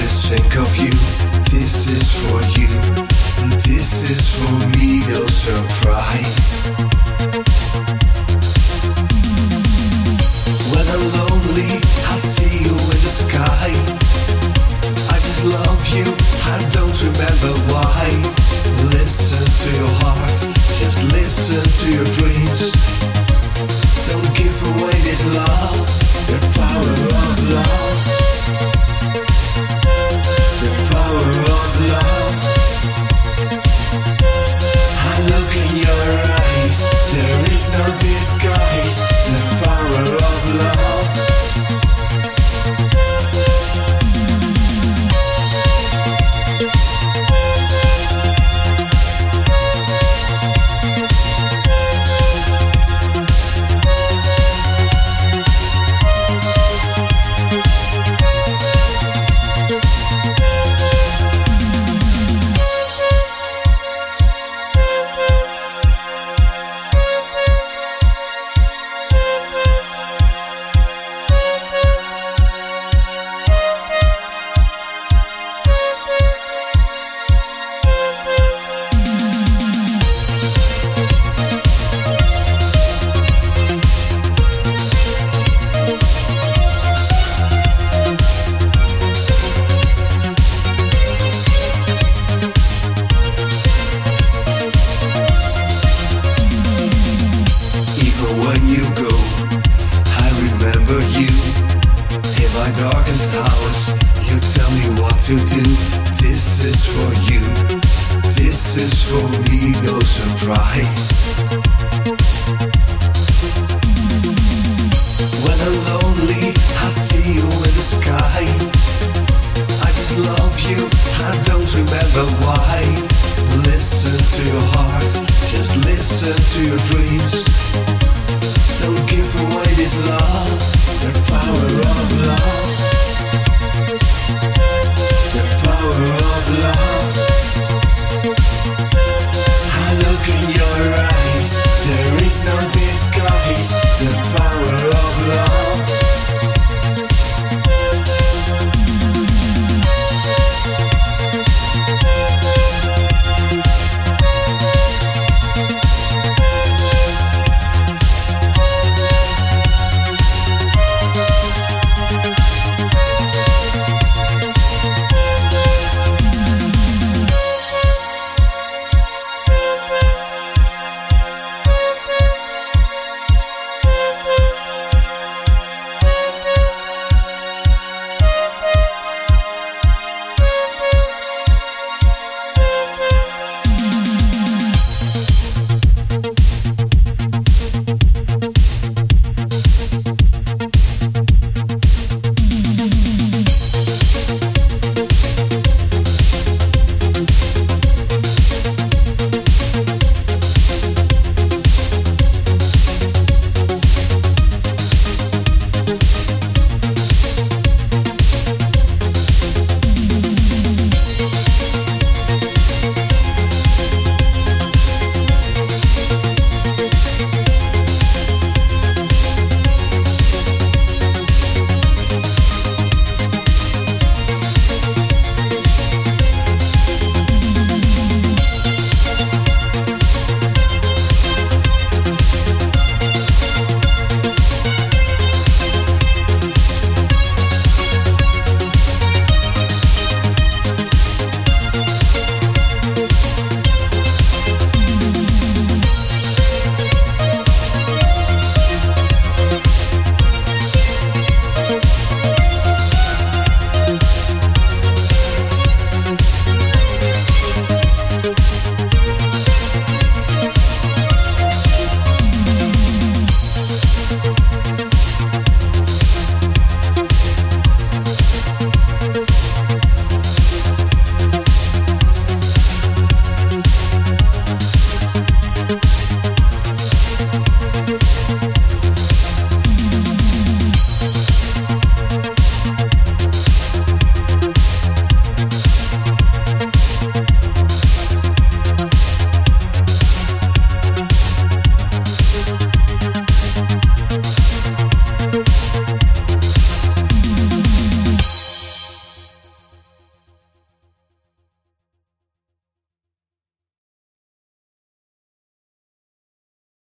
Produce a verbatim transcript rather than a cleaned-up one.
just think of you. This is for you. This is for me, no surprise. When I'm lonely, I see you in the sky. I just love you, I don't remember why. Listen to your heart, just listen to your dreams. Don't give away this love, the power of love. The power of love. I look in your eyes, there is no disguise. The power of love. Don't give away this love, the power of love.